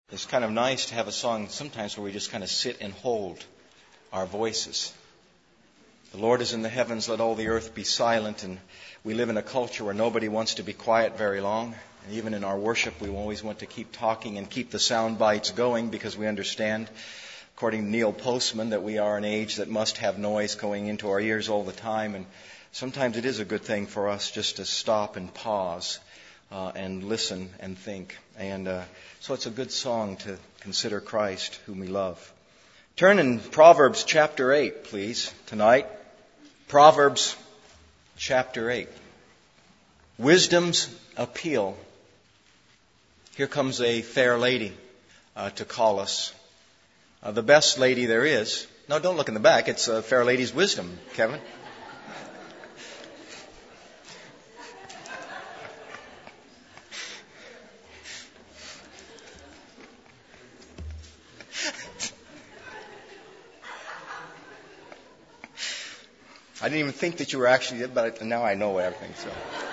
It's kind of nice to have a song sometimes where we just kind of sit and hold our voices. The Lord is in the heavens, let all the earth be silent. And we live in a culture where nobody wants to be quiet very long. And even in our worship, we always want to keep talking and keep the sound bites going because we understand, according to Neil Postman, that we are an age that must have noise going into our ears all the time. And sometimes it is a good thing for us just to stop and pause and listen and think. And so it's a good song to consider Christ, whom we love. Turn in Proverbs chapter 8, please, tonight. Proverbs chapter 8. Wisdom's appeal. Here comes a fair lady to call us. The best lady there is. No, don't look in the back. It's a fair lady's wisdom, Kevin. I didn't even think that you were actually, but now I know everything. So,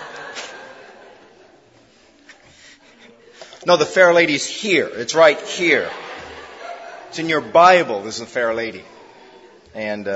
no, the fair lady's here. It's right here. It's in your Bible. This is a fair lady, and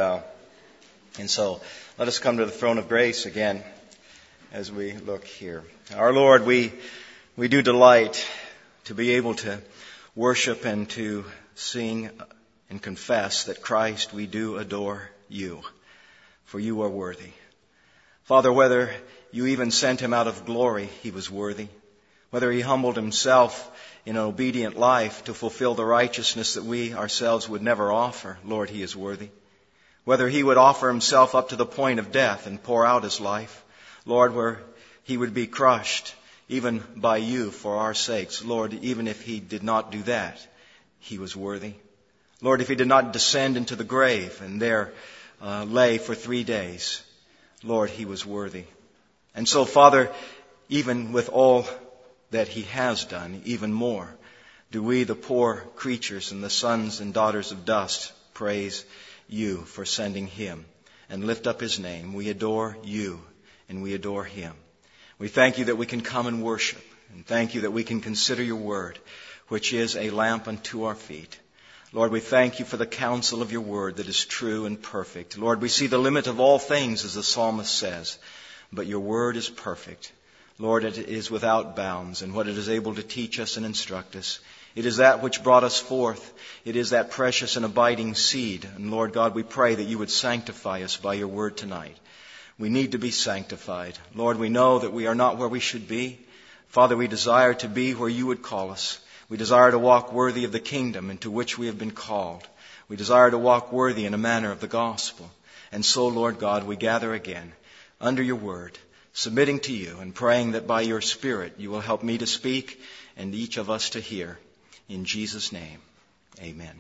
so let us come to the throne of grace again as we look here. Our Lord, we do delight to be able to worship and to sing and confess that Christ, we do adore you. For you are worthy. Father, whether you even sent him out of glory, he was worthy. Whether he humbled himself in an obedient life to fulfill the righteousness that we ourselves would never offer, Lord, he is worthy. Whether he would offer himself up to the point of death and pour out his life, Lord, where he would be crushed even by you for our sakes, Lord, even if he did not do that, he was worthy. Lord, if he did not descend into the grave and there lay for 3 days, Lord, he was worthy. And so, Father, even with all that he has done, even more, do we, the poor creatures and the sons and daughters of dust, praise you for sending him and lift up his name. We adore you and we adore him. We thank you that we can come and worship, and thank you that we can consider your word, which is a lamp unto our feet. Lord, we thank you for the counsel of your word that is true and perfect. Lord, we see the limit of all things, as the psalmist says, but your word is perfect. Lord, it is without bounds, and what it is able to teach us and instruct us. It is that which brought us forth. It is that precious and abiding seed. And Lord God, we pray that you would sanctify us by your word tonight. We need to be sanctified. Lord, we know that we are not where we should be. Father, we desire to be where you would call us. We desire to walk worthy of the kingdom into which we have been called. We desire to walk worthy in a manner of the gospel. And so, Lord God, we gather again under your word, submitting to you and praying that by your Spirit you will help me to speak and each of us to hear. In Jesus' name, amen.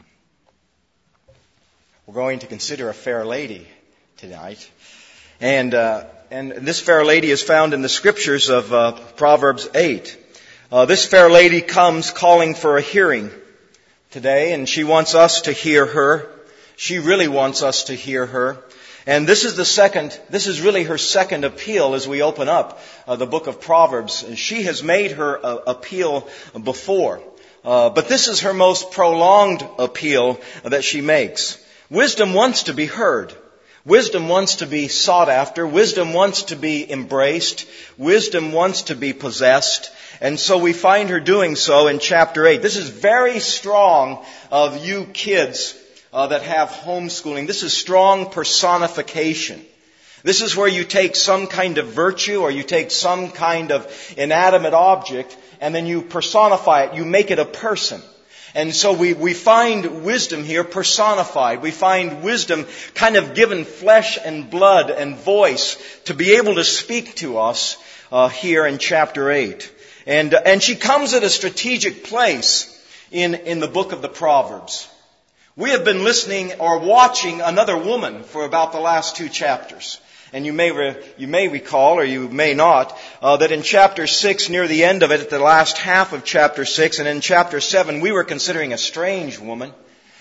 We're going to consider a fair lady tonight. And this fair lady is found in the scriptures of Proverbs 8. This fair lady comes calling for a hearing today, and she wants us to hear her. She really wants us to hear her. And this is really her second appeal as we open up the book of Proverbs. She has made her appeal before, but this is her most prolonged appeal that she makes. Wisdom wants to be heard. Wisdom wants to be sought after. Wisdom wants to be embraced. Wisdom wants to be possessed. And so we find her doing so in chapter 8. This is very strong of you kids that have homeschooling. This is strong personification. This is where you take some kind of virtue or you take some kind of inanimate object and then you personify it. You make it a person. And so we find wisdom here personified. We find wisdom kind of given flesh and blood and voice to be able to speak to us here in chapter 8. And she comes at a strategic place in the book of the Proverbs. We have been listening or watching another woman for about the last 2 chapters. And you may recall, or you may not, that in chapter 6, near the end of it, at the last half of chapter 6, and in chapter 7, we were considering a strange woman.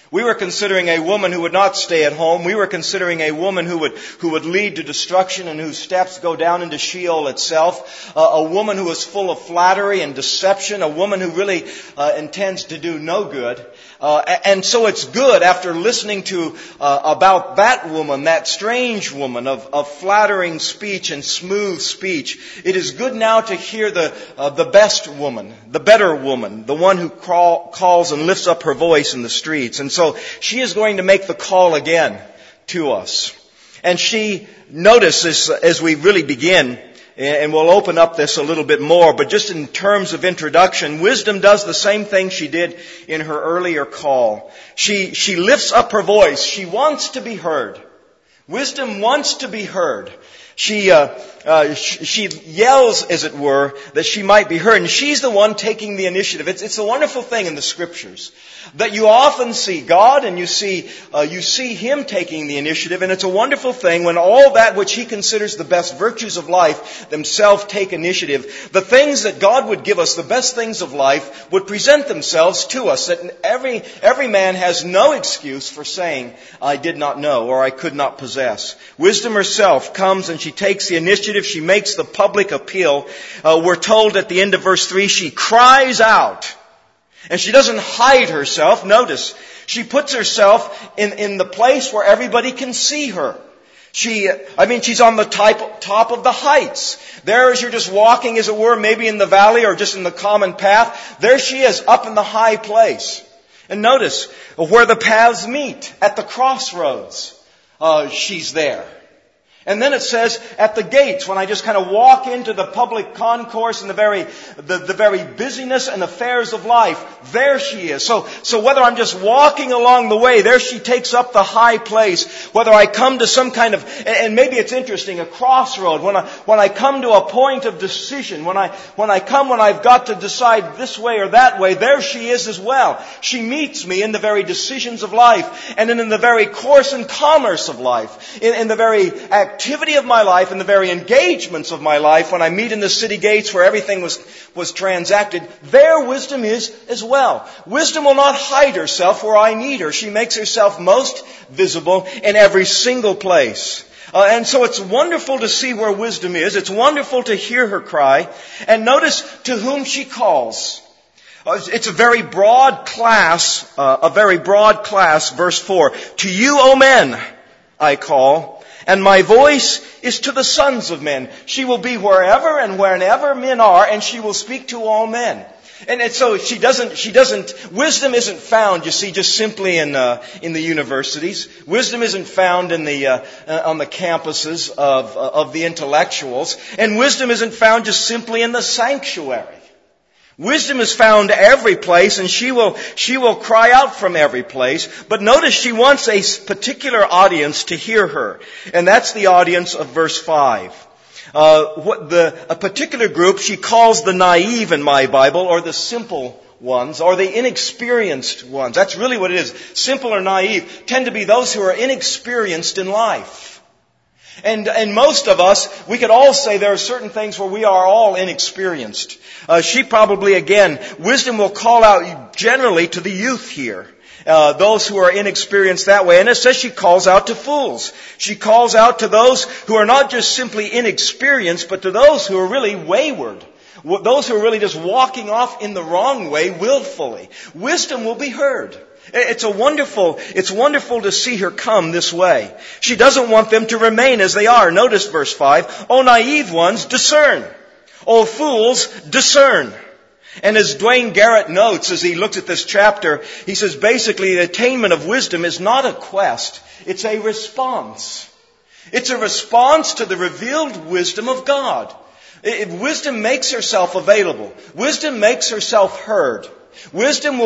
We were considering a woman who would not stay at home. We were considering a woman who would lead to destruction and whose steps go down into Sheol itself. A woman who is full of flattery and deception. A woman who really intends to do no good. And so it's good after listening to about that woman, that strange woman of flattering speech and smooth speech. It is good now to hear the best woman, the better woman, the one who calls and lifts up her voice in the streets. And so she is going to make the call again to us. And she, notice this as we really begin, and we'll open up this a little bit more, but just in terms of introduction, wisdom does the same thing she did in her earlier call. She lifts up her voice. She wants to be heard. Wisdom wants to be heard. She yells, as it were, that she might be heard. And she's the one taking the initiative. It's a wonderful thing in the Scriptures that you often see God and you see Him taking the initiative. And it's a wonderful thing when all that which He considers the best virtues of life themselves take initiative. The things that God would give us, the best things of life, would present themselves to us. That every man has no excuse for saying, I did not know or I could not possess. Wisdom herself comes and she takes the initiative. She makes the public appeal. We're told at the end of verse 3, she cries out. And she doesn't hide herself. Notice, she puts herself in the place where everybody can see her. She's on the top of the heights. There as you're just walking, as it were, maybe in the valley or just in the common path, there she is up in the high place. And notice, where the paths meet, at the crossroads, she's there. And then it says, at the gates, when I just kind of walk into the public concourse and the very busyness and affairs of life, there she is. So whether I'm just walking along the way, there she takes up the high place. Whether I come to some kind of, and maybe it's interesting, a crossroad, when I come to a point of decision, when I've got to decide this way or that way, there she is as well. She meets me in the very decisions of life, and in the very course and commerce of life, in the very activity of my life and the very engagements of my life. When I meet in the city gates where everything was transacted, there wisdom is as well. Wisdom will not hide herself where I need her. She makes herself most visible in every single place. And so it's wonderful to see where wisdom is. It's wonderful to hear her cry. And notice to whom she calls. It's a very broad class, verse 4. To you, O men, I call. And my voice is to the sons of men. She will be wherever and whenever men are, and she will speak to all men. And so wisdom isn't found, you see, just simply in the universities. Wisdom isn't found on the campuses of the intellectuals. And wisdom isn't found just simply in the sanctuary. Wisdom is found every place, and she will cry out from every place. But notice she wants a particular audience to hear her. And that's the audience of verse 5. A particular group she calls the naive in my Bible, or the simple ones, or the inexperienced ones. That's really what it is. Simple or naive tend to be those who are inexperienced in life. And most of us, we could all say there are certain things where we are all inexperienced. She probably, again, wisdom will call out generally to the youth here. Those who are inexperienced that way. And it says she calls out to fools. She calls out to those who are not just simply inexperienced, but to those who are really wayward. Those who are really just walking off in the wrong way willfully. Wisdom will be heard. It's wonderful to see her come this way. She doesn't want them to remain as they are. Notice verse 5. O naive ones, discern. O fools, discern. And as Dwayne Garrett notes as he looks at this chapter, he says basically the attainment of wisdom is not a quest. It's a response. It's a response to the revealed wisdom of God. Wisdom makes herself available. Wisdom makes herself heard. Wisdom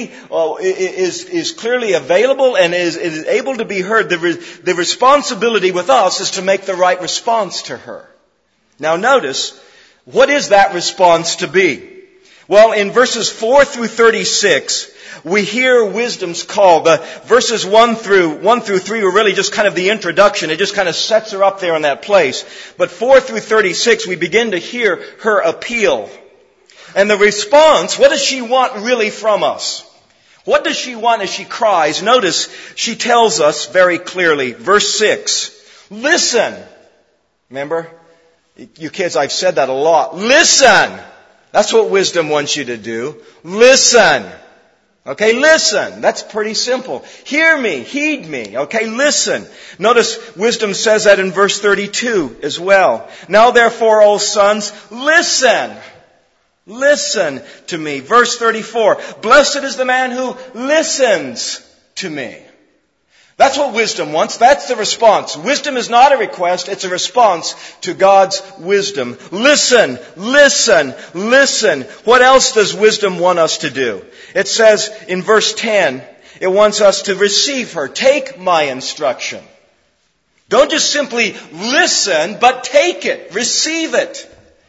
is clearly available and is able to be heard. The responsibility with us is to make the right response to her. Now notice, what is that response to be? Well, in verses 4 through 36, we hear wisdom's call. The verses 1 through 3 are really just kind of the introduction. It just kind of sets her up there in that place. But 4 through 36, we begin to hear her appeal. And the response, what does she want really from us? What does she want as she cries? Notice she tells us very clearly, verse 6, listen. Remember? You kids, I've said that a lot. Listen! That's what wisdom wants you to do. Listen! Okay, listen. That's pretty simple. Hear me, heed me. Okay, listen. Notice wisdom says that in verse 32 as well. Now therefore, O sons, listen. Listen to me. Verse 34. Blessed is the man who listens to me. That's what wisdom wants. That's the response. Wisdom is not a request. It's a response to God's wisdom. Listen, listen, listen. What else does wisdom want us to do? It says in verse 10, it wants us to receive her. Take my instruction. Don't just simply listen, but take it. Receive it.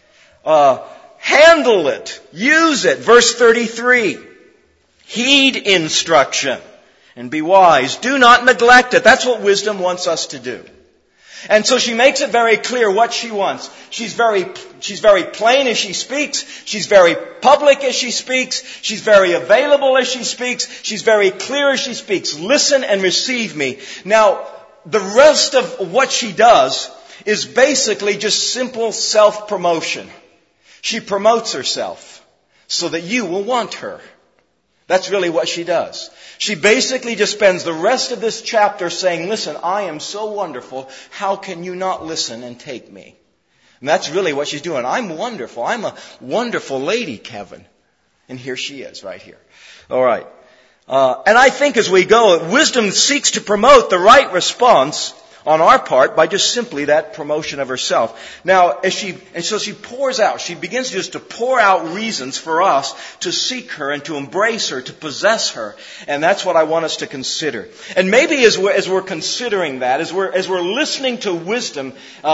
Handle it. Use it. Verse 33. Heed instruction. And be wise. Do not neglect it. That's what wisdom wants us to do. And so she makes it very clear what she wants. She's very plain as she speaks. She's very public as she speaks. She's very available as she speaks. She's very clear as she speaks. Listen and receive me. Now, the rest of what she does is basically just simple self-promotion. She promotes herself so that you will want her. That's really what she does. She basically just spends the rest of this chapter saying, listen, I am so wonderful. How can you not listen and take me? And that's really what she's doing. I'm wonderful. I'm a wonderful lady, Kevin. And here she is right here. All right. And I think as we go, wisdom seeks to promote the right response on our part by just simply that promotion of herself. Now, so she pours out, she begins just to pour out reasons for us to seek her and to embrace her, to possess her. And that's what I want us to consider. And maybe as we're considering that, as we're listening to wisdom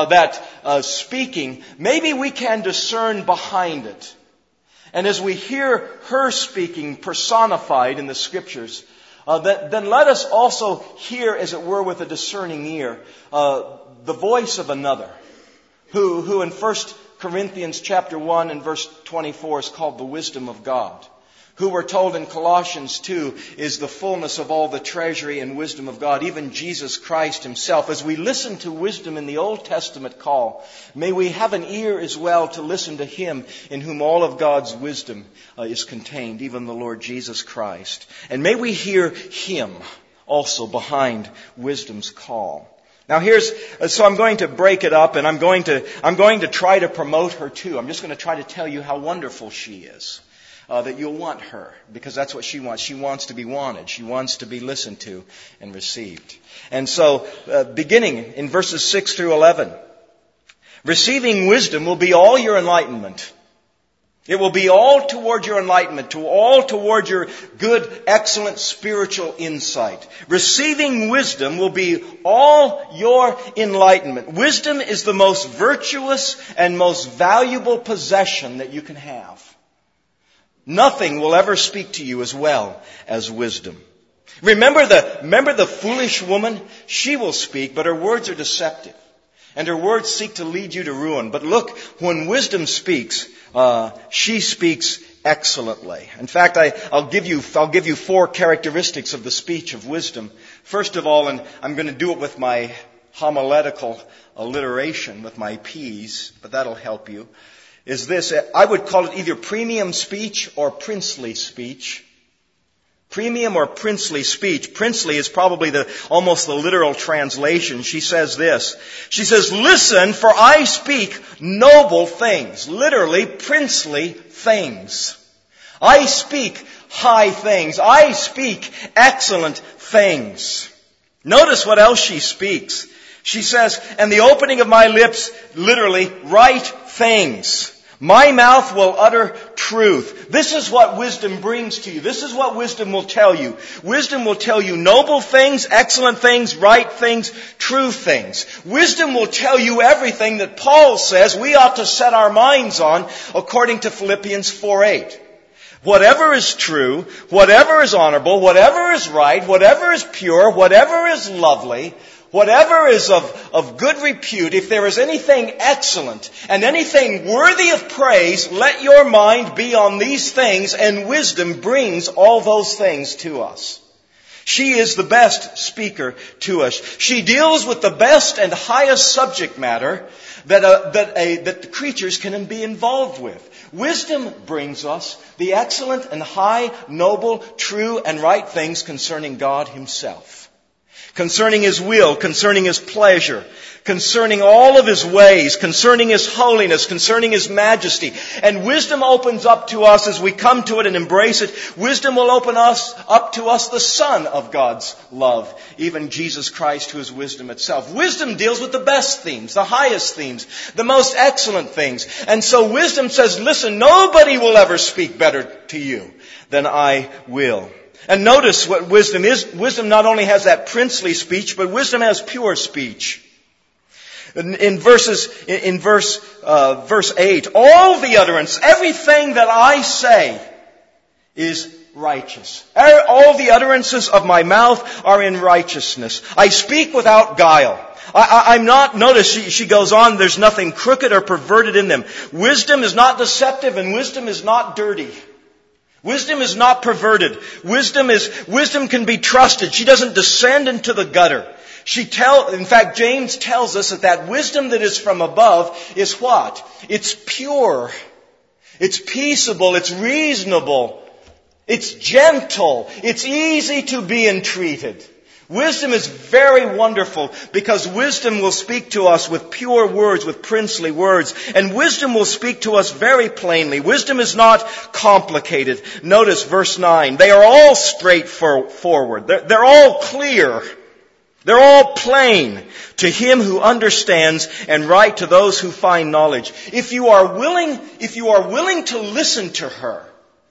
speaking, maybe we can discern behind it. And as we hear her speaking personified in the Scriptures, then let us also hear, as it were, with a discerning ear, the voice of another, who in 1 Corinthians chapter 1 and verse 24 is called the wisdom of God, who we're told in Colossians 2 is the fullness of all the treasury and wisdom of God, even Jesus Christ Himself. As we listen to wisdom in the Old Testament call, may we have an ear as well to listen to Him in whom all of God's wisdom is contained, even the Lord Jesus Christ. And may we hear Him also behind wisdom's call. Now so I'm going to break it up and I'm going to try to promote her too. I'm just going to try to tell you how wonderful she is. That you'll want her, because that's what she wants. She wants to be wanted. She wants to be listened to and received. And so, beginning in verses 6 through 11, receiving wisdom will be all your enlightenment. It will be all toward your enlightenment, all toward your good, excellent spiritual insight. Receiving wisdom will be all your enlightenment. Wisdom is the most virtuous and most valuable possession that you can have. Nothing will ever speak to you as well as wisdom. Remember the foolish woman? She will speak, but her words are deceptive. And her words seek to lead you to ruin. But look, when wisdom speaks, she speaks excellently. In fact, I'll give you 4 characteristics of the speech of wisdom. First of all, and I'm going to do it with my homiletical alliteration, with my P's, but that'll help you, is this. I would call it either premium speech or princely speech. Premium or princely speech. Princely is probably almost the literal translation. She says this. She says, listen, for I speak noble things. Literally, princely things. I speak high things. I speak excellent things. Notice what else she speaks. She says, and the opening of my lips, literally, right things. My mouth will utter truth. This is what wisdom brings to you. This is what wisdom will tell you. Wisdom will tell you noble things, excellent things, right things, true things. Wisdom will tell you everything that Paul says we ought to set our minds on according to Philippians 4:8. Whatever is true, whatever is honorable, whatever is right, whatever is pure, whatever is lovely, Whatever is of good repute, if there is anything excellent and anything worthy of praise, let your mind be on these things, and wisdom brings all those things to us. She is the best speaker to us. She deals with the best and highest subject matter that the creatures can be involved with. Wisdom brings us the excellent and high, noble, true, and right things concerning God Himself. Concerning His will, concerning His pleasure, concerning all of His ways, concerning His holiness, concerning His majesty. And wisdom opens up to us as we come to it and embrace it. Wisdom will open up to us the Son of God's love, even Jesus Christ, who is wisdom itself. Wisdom deals with the best themes, the highest themes, the most excellent things. And so wisdom says, listen, nobody will ever speak better to you than I will. And notice what wisdom is. Wisdom not only has that princely speech, but wisdom has pure speech. In verse 8, all the utterance, everything that I say is righteous. All the utterances of my mouth are in righteousness. I speak without guile. I'm not, notice she goes on, there's nothing crooked or perverted in them. Wisdom is not deceptive, and wisdom is not dirty. Wisdom is not perverted. Wisdom can be trusted. She doesn't descend into the gutter. In fact, James tells us that wisdom that is from above is what? It's pure. It's peaceable. It's reasonable. It's gentle. It's easy to be entreated. Wisdom is very wonderful because wisdom will speak to us with pure words, with princely words. And wisdom will speak to us very plainly. Wisdom is not complicated. Notice verse 9. They are all straightforward. They're all clear. They're all plain to him who understands, and right to those who find knowledge. If you are willing to listen to her,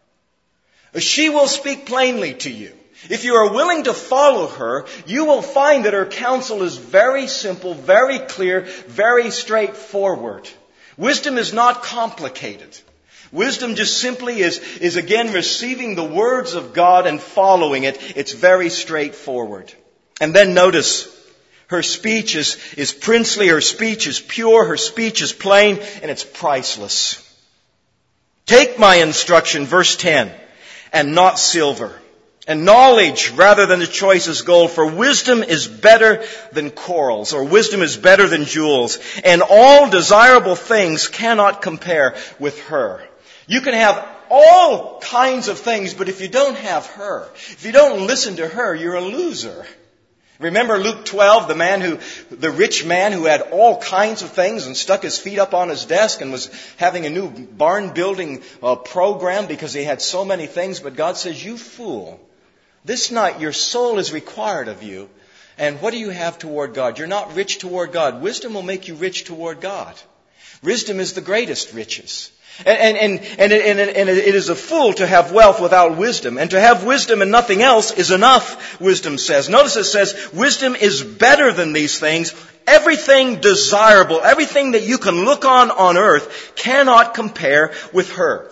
she will speak plainly to you. If you are willing to follow her, you will find that her counsel is very simple, very clear, very straightforward. Wisdom is not complicated. Wisdom just simply is again receiving the words of God and following it. It's very straightforward. And then notice, her speech is princely, her speech is pure, her speech is plain, and it's priceless. Take my instruction, verse 10, and not silver, and knowledge rather than the choicest gold, for wisdom is better than corals, or wisdom is better than jewels, and all desirable things cannot compare with her. You can have all kinds of things, but if you don't have her, if you don't listen to her, you're a loser. Remember Luke 12, the rich man who had all kinds of things and stuck his feet up on his desk and was having a new barn building program because he had so many things. But God says, you fool, this night your soul is required of you. And what do you have toward God? You're not rich toward God. Wisdom will make you rich toward God. Wisdom is the greatest riches. And it is a fool to have wealth without wisdom. And to have wisdom and nothing else is enough, wisdom says. Notice it says, wisdom is better than these things. Everything desirable, everything that you can look on earth cannot compare with her.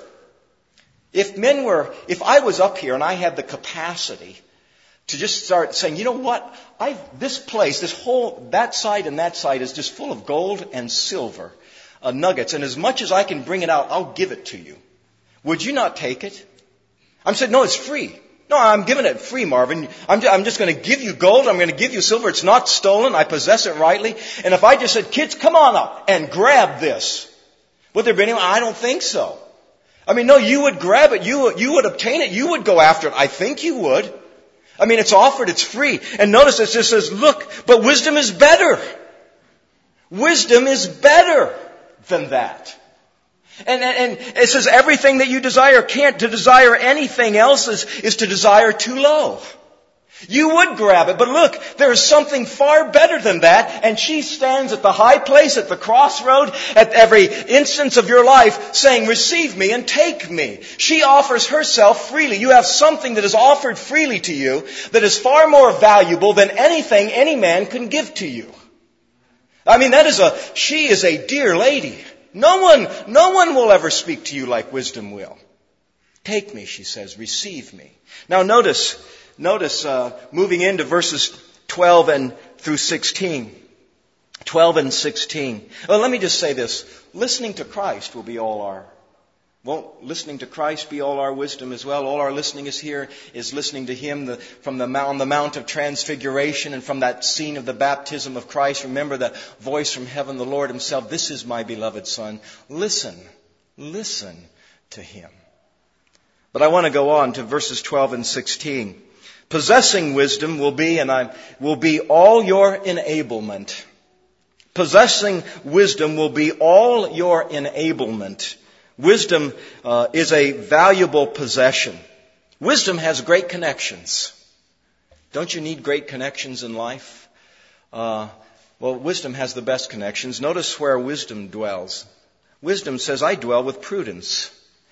If I was up here and I had the capacity to just start saying, you know what? This place, that side and that side is just full of gold and silver. Nuggets, and as much as I can bring it out, I'll give it to you. Would you not take it? I'm saying, no, it's free. No, I'm giving it free, Marvin. I'm just going to give you gold. I'm going to give you silver. It's not stolen. I possess it rightly. And if I just said, kids, come on up and grab this, would there be anyone? I don't think so. I mean, no, you would grab it. You would obtain it. You would go after it. I think you would. I mean, it's offered. It's free. And notice it just says, look, but wisdom is better. Wisdom is better than that. And it says everything that you desire to desire anything else is to desire too low. You would grab it, but look, there is something far better than that, and she stands at the high place, at the crossroad, at every instance of your life, saying, receive me and take me. She offers herself freely. You have something that is offered freely to you that is far more valuable than anything any man can give to you. I mean, she is a dear lady. No one will ever speak to you like wisdom will. Take me, she says, receive me. Now notice, moving into verses 12 through 16. 12 and 16. Well, let me just say this. Listening to Christ will be all our... Won't listening to Christ be all our wisdom as well? All our listening is here is listening to Him on the Mount of Transfiguration and from that scene of the baptism of Christ. Remember the voice from heaven, the Lord Himself. This is my beloved Son. Listen to Him. But I want to go on to verses 12 and 16. Possessing wisdom will be all your enablement. Possessing wisdom will be all your enablement. Wisdom is a valuable possession. Wisdom has great connections. Don't you need great connections in life? Well, wisdom has the best connections. Notice where wisdom dwells. Wisdom says, I dwell with prudence.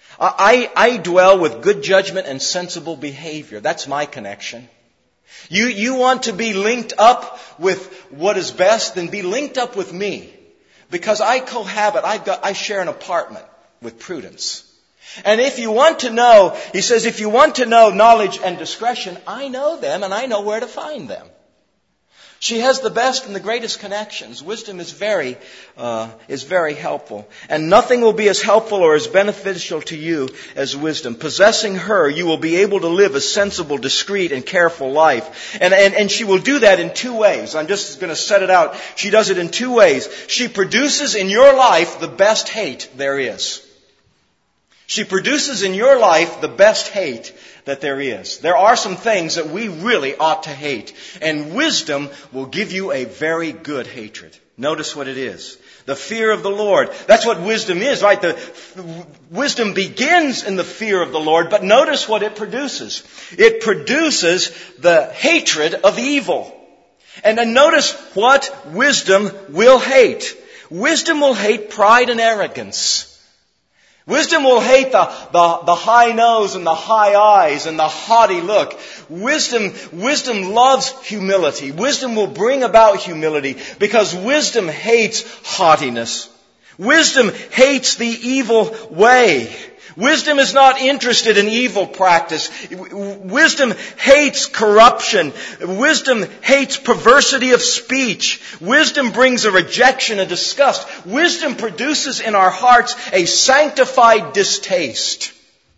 I dwell with good judgment and sensible behavior. That's my connection. You want to be linked up with what is best, then be linked up with me. Because I cohabit, I share an apartment with prudence. And if you want to know, he says, if you want to know knowledge and discretion, I know them and I know where to find them. She has the best and the greatest connections. Wisdom is very helpful. And nothing will be as helpful or as beneficial to you as wisdom. Possessing her, you will be able to live a sensible, discreet, and careful life. And she will do that in two ways. I'm just going to set it out. She does it in two ways. She produces in your life the best hate there is. She produces in your life the best hate that there is. There are some things that we really ought to hate. And wisdom will give you a very good hatred. Notice what it is. The fear of the Lord. That's what wisdom is, right? Wisdom begins in the fear of the Lord, but notice what it produces. It produces the hatred of evil. And then notice what wisdom will hate. Wisdom will hate pride and arrogance. Wisdom will hate the high nose and the high eyes and the haughty look. Wisdom loves humility. Wisdom will bring about humility because wisdom hates haughtiness. Wisdom hates the evil way. Wisdom is not interested in evil practice. Wisdom hates corruption. Wisdom hates perversity of speech. Wisdom brings a rejection, a disgust. Wisdom produces in our hearts a sanctified distaste.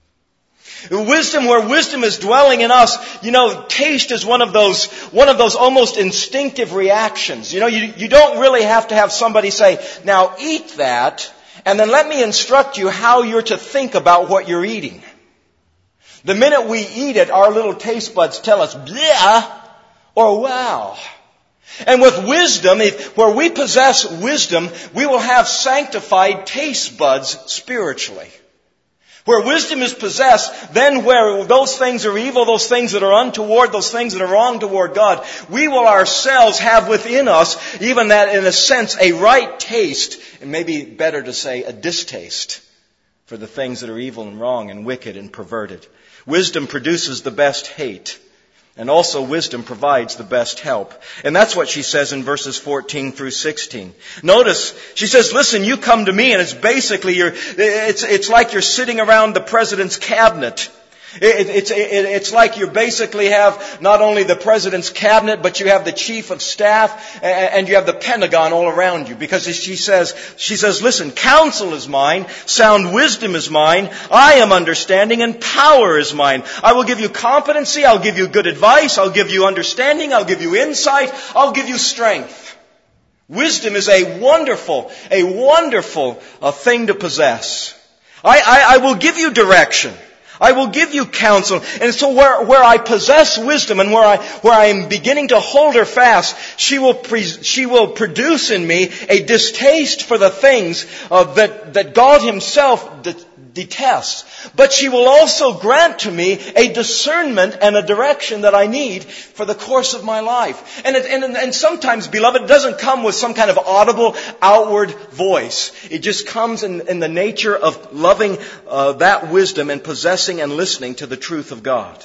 Wisdom, where wisdom is dwelling in us, taste is one of those almost instinctive reactions. You don't really have to have somebody say, now eat that, and then let me instruct you how you're to think about what you're eating. The minute we eat it, our little taste buds tell us, bleh, or wow. And with wisdom, where we possess wisdom, we will have sanctified taste buds spiritually. Where wisdom is possessed, then where those things are evil, those things that are untoward, those things that are wrong toward God, we will ourselves have within us, even that in a sense, a right taste, and maybe better to say a distaste for the things that are evil and wrong and wicked and perverted. Wisdom produces the best hate. And also wisdom provides the best help. And that's what she says in verses 14 through 16. Notice, she says, listen, you come to me, and it's basically, it's like you're sitting around the president's cabinet. It's like you basically have not only the president's cabinet, but you have the chief of staff, and you have the Pentagon all around you. Because she says, listen, counsel is mine, sound wisdom is mine, I am understanding, and power is mine. I will give you competency, I'll give you good advice, I'll give you understanding, I'll give you insight, I'll give you strength. Wisdom is a wonderful thing to possess. I will give you direction. I will give you counsel. And so where I possess wisdom and where I am beginning to hold her fast, she will produce in me a distaste for the things that God Himself detests. But she will also grant to me a discernment and a direction that I need for the course of my life. And sometimes, beloved, it doesn't come with some kind of audible outward voice. It just comes in the nature of loving that wisdom and possessing and listening to the truth of God.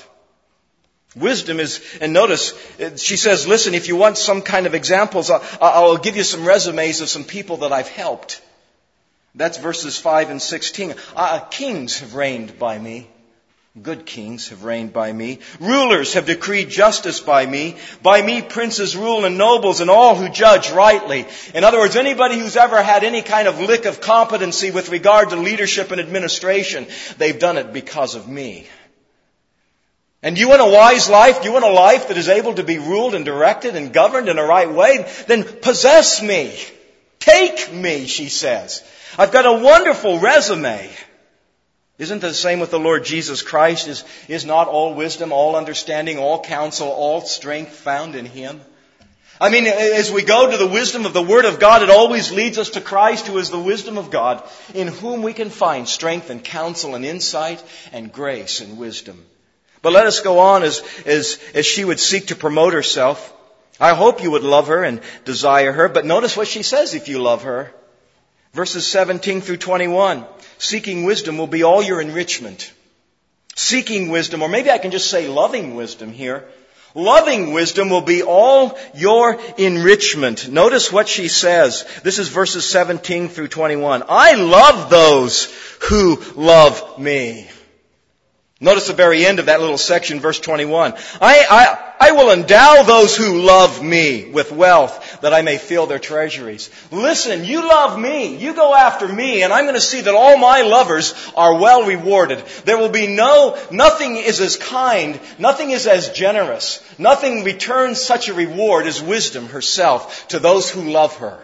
Wisdom is, and notice, she says, listen, if you want some kind of examples, I'll give you some resumes of some people that I've helped. That's verses 5 and 16. Kings have reigned by me. Good kings have reigned by me. Rulers have decreed justice by me. By me princes rule and nobles and all who judge rightly. In other words, anybody who's ever had any kind of lick of competency with regard to leadership and administration, they've done it because of me. And you want a wise life? Do you want a life that is able to be ruled and directed and governed in a right way? Then possess me. Take me, she says. I've got a wonderful resume. Isn't it the same with the Lord Jesus Christ? Is not all wisdom, all understanding, all counsel, all strength found in Him? I mean, as we go to the wisdom of the Word of God, it always leads us to Christ, who is the wisdom of God, in whom we can find strength and counsel and insight and grace and wisdom. But let us go on as she would seek to promote herself. I hope you would love her and desire her, but notice what she says if you love her. Verses 17 through 21. Seeking wisdom will be all your enrichment. Seeking wisdom, or maybe I can just say loving wisdom here. Loving wisdom will be all your enrichment. Notice what she says. This is verses 17 through 21. I love those who love me. Notice the very end of that little section, verse 21. I will endow those who love me with wealth, that I may fill their treasuries. Listen, you love me. You go after me, and I'm going to see that all my lovers are well rewarded. There will be nothing is as kind, nothing is as generous, nothing returns such a reward as wisdom herself to those who love her.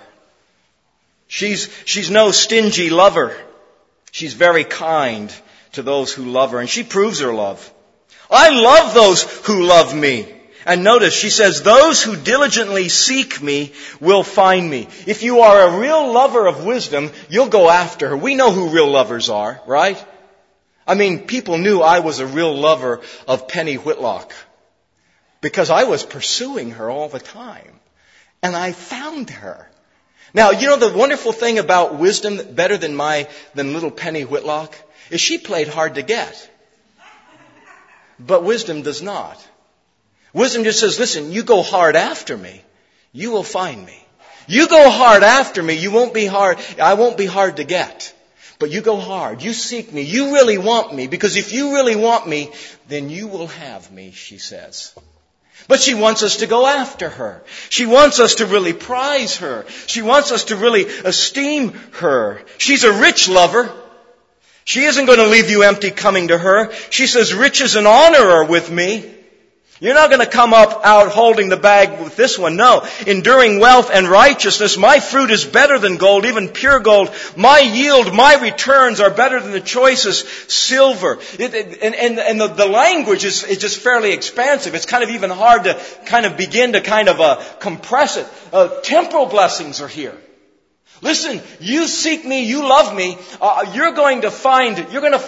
She's no stingy lover. She's very kind to those who love her, and she proves her love. I love those who love me. And notice, she says, those who diligently seek me will find me. If you are a real lover of wisdom, you'll go after her. We know who real lovers are, right? I mean, people knew I was a real lover of Penny Whitlock because I was pursuing her all the time. And I found her. Now, you know the wonderful thing about wisdom, better than little Penny Whitlock, is she played hard to get. But wisdom does not. Wisdom just says, listen, you go hard after me, you will find me. You go hard after me, I won't be hard to get. But you go hard, you seek me, you really want me, because if you really want me, then you will have me, she says. But she wants us to go after her. She wants us to really prize her. She wants us to really esteem her. She's a rich lover. She isn't going to leave you empty coming to her. She says, riches and honor are with me. You're not going to come out holding the bag with this one. No. Enduring wealth and righteousness. My fruit is better than gold, even pure gold. My yield, my returns are better than the choicest silver. The language is just fairly expansive. It's kind of even hard to kind of begin to compress it. Temporal blessings are here. Listen, you seek me, you love me, you're going to find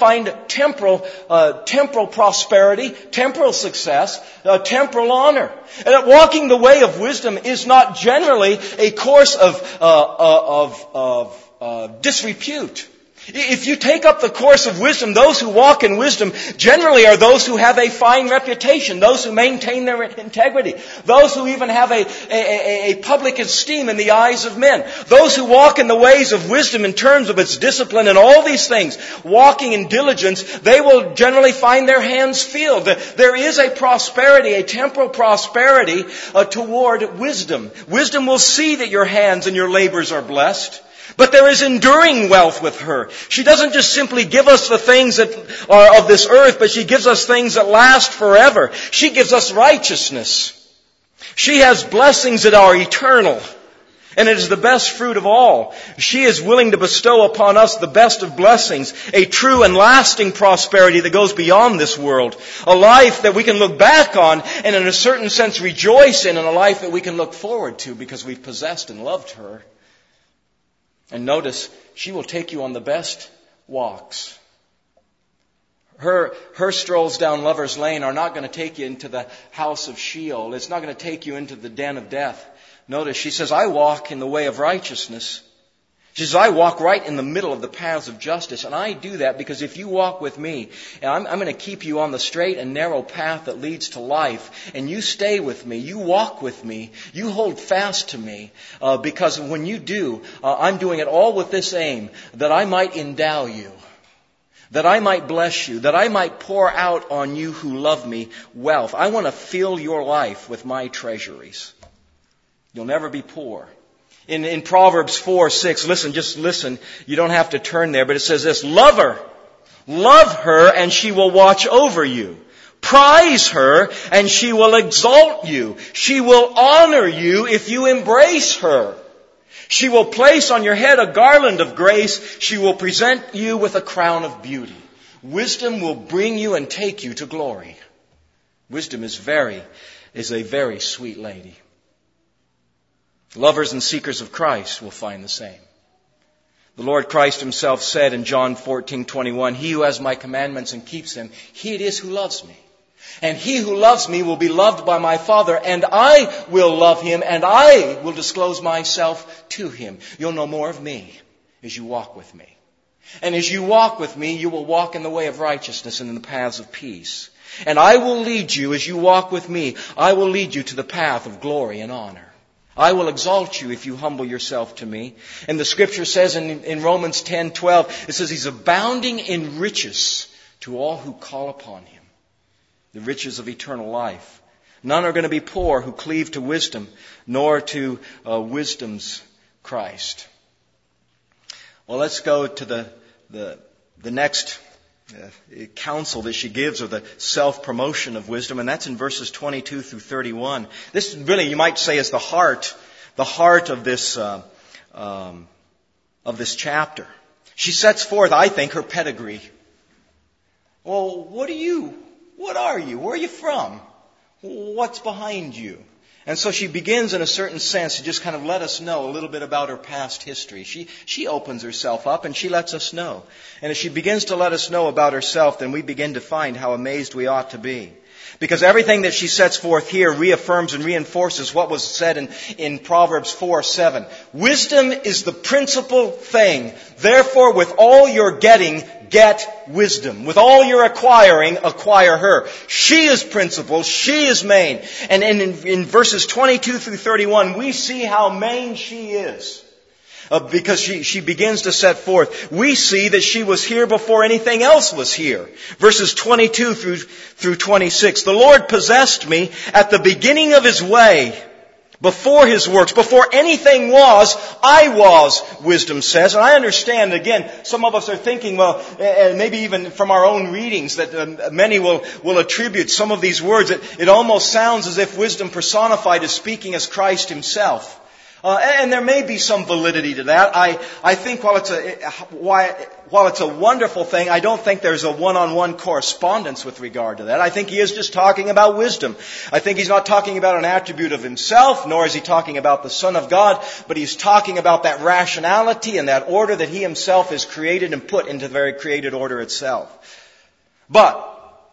temporal prosperity, temporal success, temporal honor. And walking the way of wisdom is not generally a course of disrepute. If you take up the course of wisdom, those who walk in wisdom generally are those who have a fine reputation, those who maintain their integrity, those who even have a public esteem in the eyes of men, those who walk in the ways of wisdom in terms of its discipline and all these things, walking in diligence, they will generally find their hands filled. There is a prosperity, a temporal prosperity toward wisdom. Wisdom will see that your hands and your labors are blessed. But there is enduring wealth with her. She doesn't just simply give us the things that are of this earth, but she gives us things that last forever. She gives us righteousness. She has blessings that are eternal. And it is the best fruit of all. She is willing to bestow upon us the best of blessings, a true and lasting prosperity that goes beyond this world. A life that we can look back on and in a certain sense rejoice in, and a life that we can look forward to because we've possessed and loved her. And notice, she will take you on the best walks. Her strolls down Lover's Lane are not going to take you into the house of Sheol. It's not going to take you into the den of death. Notice, she says, I walk in the way of righteousness. She says, I walk right in the middle of the paths of justice. And I do that because if you walk with me, and I'm going to keep you on the straight and narrow path that leads to life, and you stay with me, you walk with me, you hold fast to me, because when you do, I'm doing it all with this aim, that I might endow you. that I might bless you, that I might pour out on you who love me wealth. I want to fill your life with my treasuries. You'll never be poor. In Proverbs 4:6, just listen. You don't have to turn there, but it says this: love her, and she will watch over you. Prize her, and she will exalt you. She will honor you if you embrace her. She will place on your head a garland of grace. She will present you with a crown of beauty. Wisdom will bring you and take you to glory. Wisdom is a very sweet lady. Lovers and seekers of Christ will find the same. The Lord Christ himself said in John 14:21, he who has my commandments and keeps them, he it is who loves me. And he who loves me will be loved by my Father, and I will love him, and I will disclose myself to him. You'll know more of me as you walk with me. And as you walk with me, you will walk in the way of righteousness and in the paths of peace. And I will lead you, as you walk with me, I will lead you to the path of glory and honor. I will exalt you if you humble yourself to me. And the Scripture says in Romans 10:12, it says he's abounding in riches to all who call upon him. The riches of eternal life. None are going to be poor who cleave to wisdom, nor to wisdom's Christ. Well, let's go to the next counsel that she gives, or the self-promotion of wisdom, and that's in verses 22 through 31. This really, you might say, is the heart of this chapter. She sets forth, I think, her pedigree. Well, what are you? Where are you from? What's behind you? And so she begins, in a certain sense, to just kind of let us know a little bit about her past history. She opens herself up and she lets us know. And as she begins to let us know about herself, then we begin to find how amazed we ought to be. Because everything that she sets forth here reaffirms and reinforces what was said in Proverbs 4:7. Wisdom is the principal thing. Therefore, with all your getting, get wisdom. With all your acquiring, acquire her. She is principal. She is main. And in verses 22 through 31, we see how main she is. Because she begins to set forth. We see that she was here before anything else was here. Verses 22 through 26. The Lord possessed me at the beginning of his way. Before his works, before anything was, I was, wisdom says. And I understand, again, some of us are thinking, well, maybe even from our own readings, that many will attribute some of these words. It almost sounds as if wisdom personified is speaking as Christ himself. And there may be some validity to that. I think while it's a wonderful thing, I don't think there's a one-on-one correspondence with regard to that. I think he is just talking about wisdom. I think he's not talking about an attribute of himself, nor is he talking about the Son of God, but he's talking about that rationality and that order that he himself has created and put into the very created order itself. But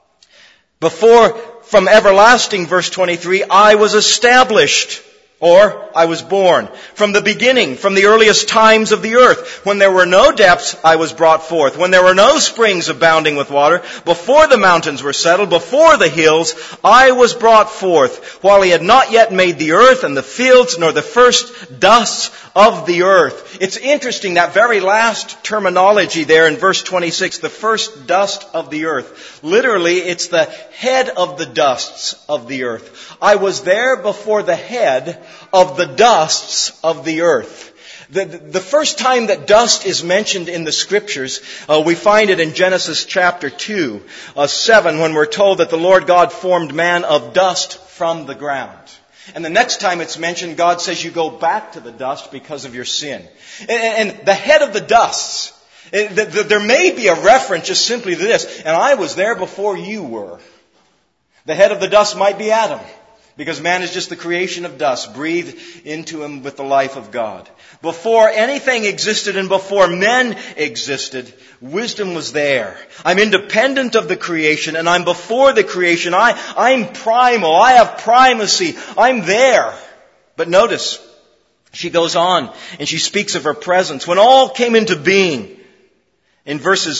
from everlasting, verse 23, I was established. Or, I was born. From the beginning, from the earliest times of the earth. When there were no depths, I was brought forth. When there were no springs abounding with water. Before the mountains were settled. Before the hills, I was brought forth. While he had not yet made the earth and the fields, nor the first dusts of the earth. It's interesting, that very last terminology there in verse 26. The first dust of the earth. Literally, it's the head of the dusts of the earth. I was there before the head of the dusts of the earth. The first time that dust is mentioned in the Scriptures, we find it in Genesis chapter 2:7, when we're told that the Lord God formed man of dust from the ground. And the next time it's mentioned, God says you go back to the dust because of your sin. And the head of the dusts, there may be a reference just simply to this, and I was there before you were. The head of the dust might be Adam. Because man is just the creation of dust, breathed into him with the life of God. Before anything existed and before men existed, wisdom was there. I'm independent of the creation and I'm before the creation. I'm primal. I have primacy. I'm there. But notice, she goes on and she speaks of her presence. When all came into being, in verses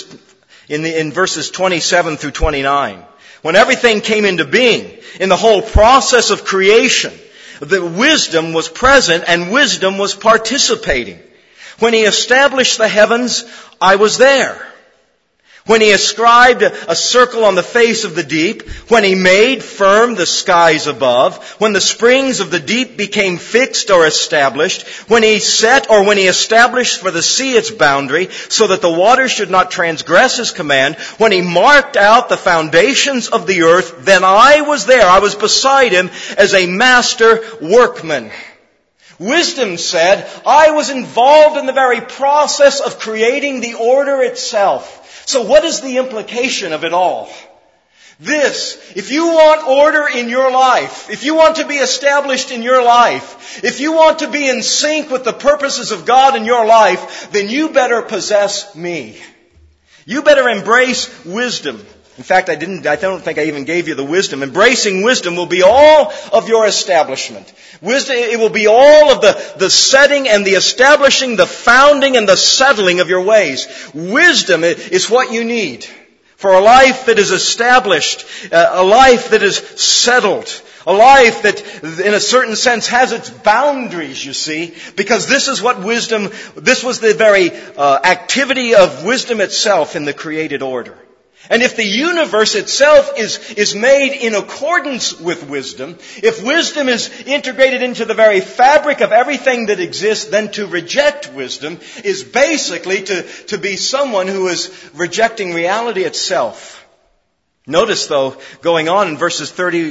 27 through 29, when everything came into being, in the whole process of creation, the wisdom was present and wisdom was participating. When he established the heavens, I was there. when He ascribed a circle on the face of the deep, when He made firm the skies above, when the springs of the deep became fixed or established, when He set or when He established for the sea its boundary, so that the waters should not transgress His command, when He marked out the foundations of the earth, then I was there. I was beside Him as a master workman. Wisdom said, I was involved in the very process of creating the order itself. So what is the implication of it all? This, if you want order in your life, if you want to be established in your life, if you want to be in sync with the purposes of God in your life, then you better possess me. You better embrace wisdom. In fact, I don't think I even gave you the wisdom. Embracing wisdom will be all of your establishment. Wisdom, it will be all of the setting and the establishing, the founding and the settling of your ways. Wisdom is what you need for a life that is established, a life that is settled, a life that in a certain sense has its boundaries, you see, because this is what wisdom, this was the very activity of wisdom itself in the created order. And if the universe itself is made in accordance with wisdom, if wisdom is integrated into the very fabric of everything that exists, then to reject wisdom is basically to be someone who is rejecting reality itself. Notice, though, going on in verses 30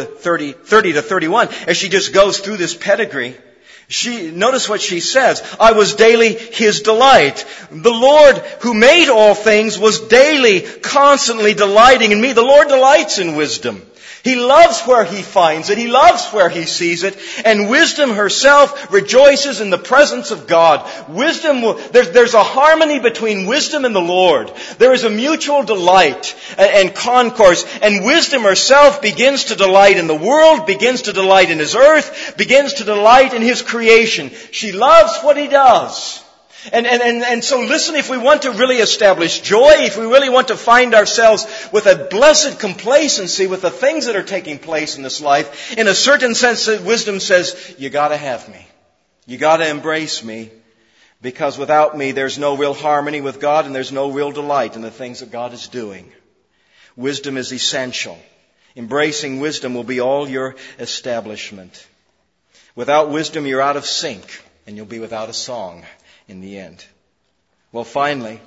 to 31, as she just goes through this pedigree, notice what she says. I was daily His delight. The Lord who made all things was daily, constantly delighting in me. The Lord delights in wisdom. He loves where He finds it. He loves where He sees it. And wisdom herself rejoices in the presence of God. There's a harmony between wisdom and the Lord. There is a mutual delight and concourse. And wisdom herself begins to delight in the world, begins to delight in His earth, begins to delight in His creation. She loves what He does. And so listen, if we want to really establish joy, if we really want to find ourselves with a blessed complacency with the things that are taking place in this life, in a certain sense, wisdom says, you gotta have me. You gotta embrace me. Because without me, there's no real harmony with God and there's no real delight in the things that God is doing. Wisdom is essential. Embracing wisdom will be all your establishment. Without wisdom, you're out of sync and you'll be without a song in the end. Well, finally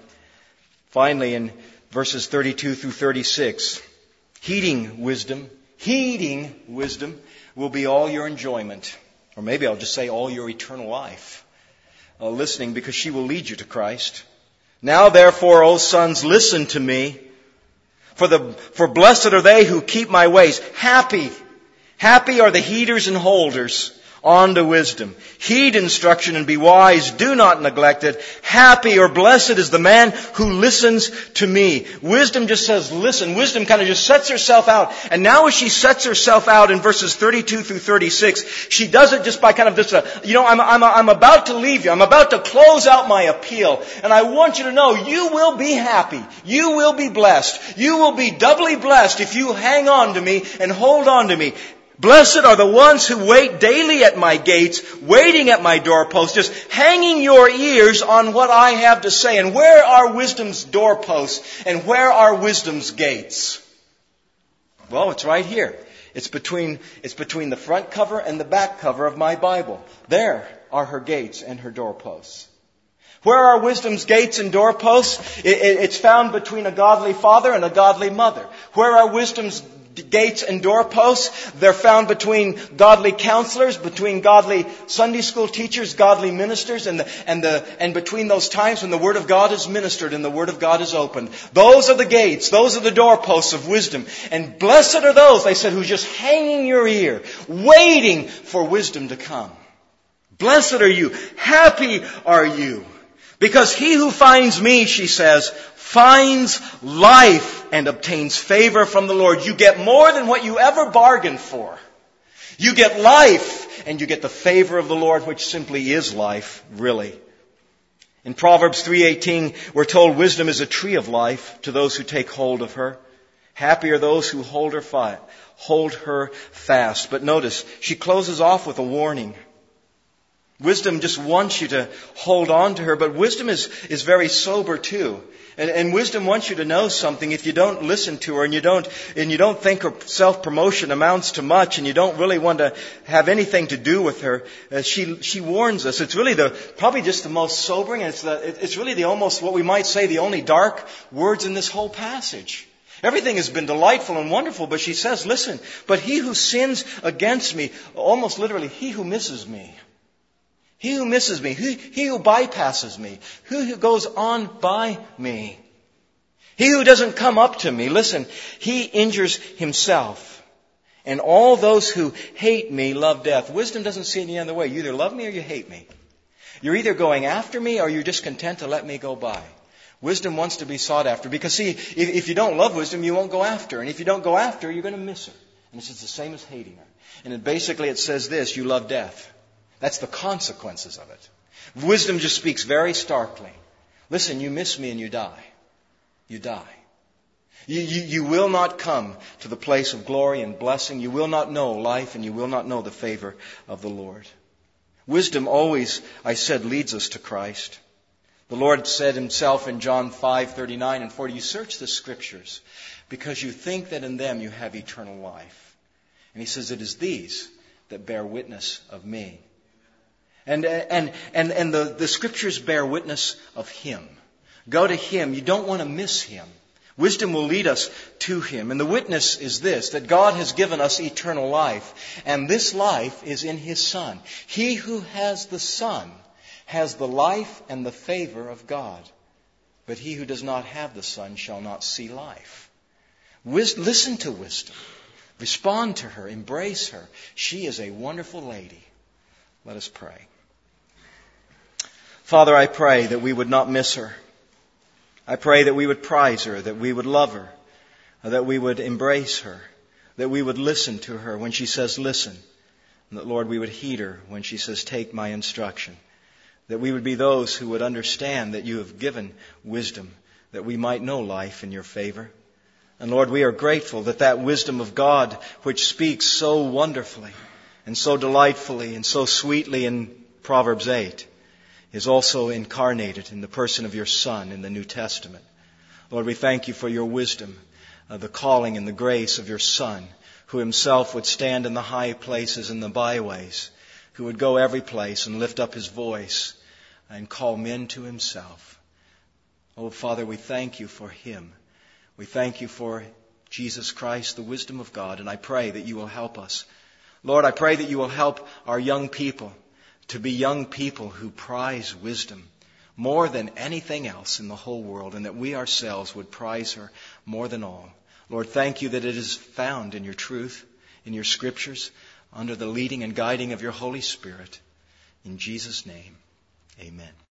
in verses 32 through 36, heeding wisdom will be all your enjoyment. Or maybe I'll just say all your eternal life. Listening, because she will lead you to Christ. Now therefore, O sons, listen to me. For blessed are they who keep my ways. Happy are the heeders and holders on to wisdom. Heed instruction and be wise. Do not neglect it. Happy or blessed is the man who listens to me. Wisdom just says listen. Wisdom kind of just sets herself out. And now as she sets herself out in verses 32 through 36, she does it just by kind of this, I'm about to leave you. I'm about to close out my appeal. And I want you to know you will be happy. You will be blessed. You will be doubly blessed if you hang on to me and hold on to me. Blessed are the ones who wait daily at my gates, waiting at my doorposts, just hanging your ears on what I have to say. And where are wisdom's doorposts? And where are wisdom's gates? Well, it's right here. It's between the front cover and the back cover of my Bible. There are her gates and her doorposts. Where are wisdom's gates and doorposts? It's found between a godly father and a godly mother. Where are wisdom's gates and doorposts? They're found between godly counselors, between godly Sunday school teachers, godly ministers, and between those times when the Word of God is ministered and the Word of God is opened. Those are the gates. Those are the doorposts of wisdom. And blessed are those, they said, who's just hanging your ear, waiting for wisdom to come. Blessed are you. Happy are you. Because he who finds me, she says, finds life and obtains favor from the Lord. You get more than what you ever bargained for. You get life and you get the favor of the Lord, which simply is life, really. In Proverbs 3:18, we're told wisdom is a tree of life to those who take hold of her. Happy are those who hold her fast. But notice, she closes off with a warning. Wisdom just wants you to hold on to her, but wisdom is very sober too. And wisdom wants you to know something. If you don't listen to her and you don't think her self-promotion amounts to much and you don't really want to have anything to do with her, she warns us. It's really probably just the most sobering, and it's really the almost what we might say the only dark words in this whole passage. Everything has been delightful and wonderful, but she says, listen, but he who sins against me, almost literally, he who misses me. He who misses me, he who bypasses me, who goes on by me. He who doesn't come up to me, listen, he injures himself. And all those who hate me love death. Wisdom doesn't see any other way. You either love me or you hate me. You're either going after me or you're just content to let me go by. Wisdom wants to be sought after. Because see, if you don't love wisdom, you won't go after her. And if you don't go after her, you're going to miss her. And it's just the same as hating her. And basically it says this, you love death. That's the consequences of it. Wisdom just speaks very starkly. Listen, you miss me and you die. You die. You will not come to the place of glory and blessing. You will not know life and you will not know the favor of the Lord. Wisdom always, I said, leads us to Christ. The Lord said himself in John 5:39 and 40, you search the Scriptures because you think that in them you have eternal life. And he says, it is these that bear witness of me. And the Scriptures bear witness of Him. Go to Him. You don't want to miss Him. Wisdom will lead us to Him. And the witness is this, that God has given us eternal life. And this life is in His Son. He who has the Son has the life and the favor of God. But he who does not have the Son shall not see life. Listen to wisdom. Respond to her. Embrace her. She is a wonderful lady. Let us pray. Father, I pray that we would not miss her. I pray that we would prize her, that we would love her, that we would embrace her, that we would listen to her when she says listen, and that, Lord, we would heed her when she says take my instruction, that we would be those who would understand that you have given wisdom, that we might know life in your favor. And Lord, we are grateful that that wisdom of God, which speaks so wonderfully and so delightfully and so sweetly in Proverbs 8, is also incarnated in the person of your Son in the New Testament. Lord, we thank you for your wisdom, the calling and the grace of your Son, who himself would stand in the high places and the byways, who would go every place and lift up his voice and call men to himself. Oh, Father, we thank you for him. We thank you for Jesus Christ, the wisdom of God, and I pray that you will help us. Lord, I pray that you will help our young people to be young people who prize wisdom more than anything else in the whole world, and that we ourselves would prize her more than all. Lord, thank you that it is found in your truth, in your Scriptures, under the leading and guiding of your Holy Spirit. In Jesus' name, amen.